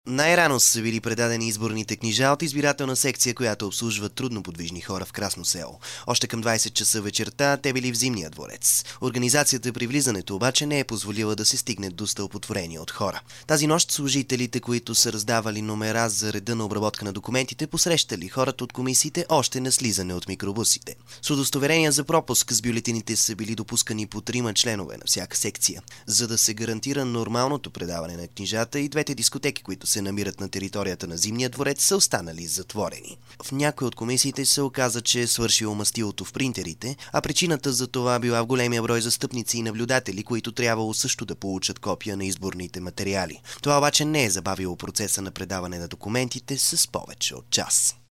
Най-рано са били предадени изборните книжа от избирателна секция, която обслужва трудноподвижни хора в Красно село. Още към 20 часа вечерта те били в Зимния дворец. Организацията при влизането обаче не е позволила да се стигне до стълпотворение от хора. Тази нощ служителите, които са раздавали номера за реда на обработка на документите, посрещали хората от комисиите още на слизане от микробусите. С удостоверения за пропуск с бюлетините са били допускани по 3 членове на всяка секция. За да се гарантира нормалното предаване на книжата, и двете дискотеки, които се намират на територията на Зимния дворец, са останали затворени. В някои от комисиите се оказа, че е свършило мастилото в принтерите, а причината за това била в големия брой застъпници и наблюдатели, които трябвало също да получат копия на изборните материали. Това обаче не е забавило процеса на предаване на документите с повече от час.